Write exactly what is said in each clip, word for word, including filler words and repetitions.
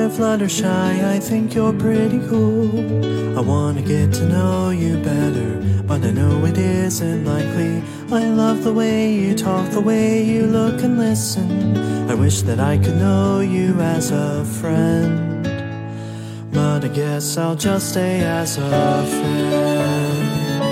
there, Fluttershy, I think you're pretty cool. I wanna get to know you better, but I know it isn't likely. I love the way you talk, the way you look and listen. I wish that I could know you as a friend, but I guess I'll just stay as a friend.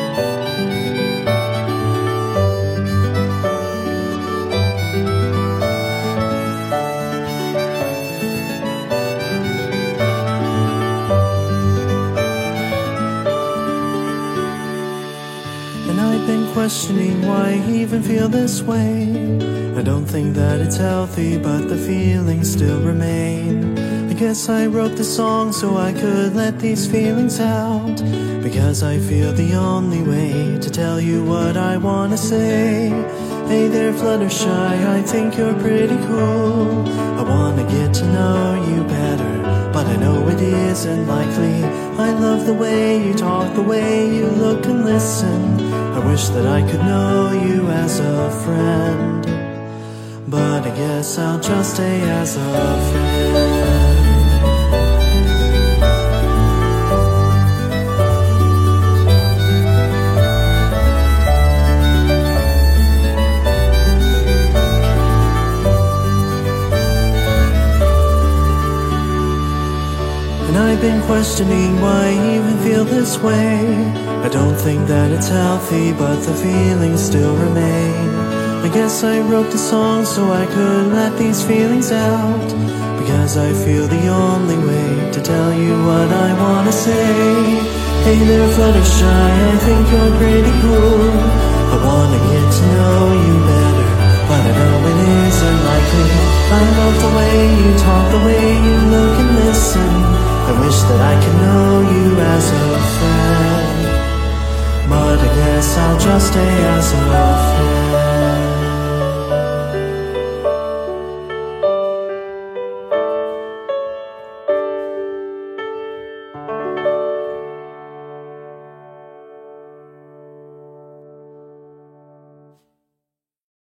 And I've been questioning why I even feel this way. I don't think that it's healthy, but the feelings still remain. I guess I wrote this song so I could let these feelings out, because I feel the only way to tell you what I wanna say. Hey there, Fluttershy, I think you're pretty cool. I wanna get to know you better, but I know it isn't likely. I love the way you talk, the way you look and listen. I wish that I could know you as a friend, but I guess I'll just stay as a friend. And I've been questioning why I even feel this way. I don't think that it's healthy, but the feelings still remain. I guess I wrote the song so I could let these feelings out, because I feel the only way to tell you what I wanna say. Hey there, Fluttershy, I think you're pretty cool. I wanna get to know you better, but I know it isn't likely. I love the way you talk, the way you look and listen. I wish that I could know you as a friend, but I guess I'll just stay as a friend.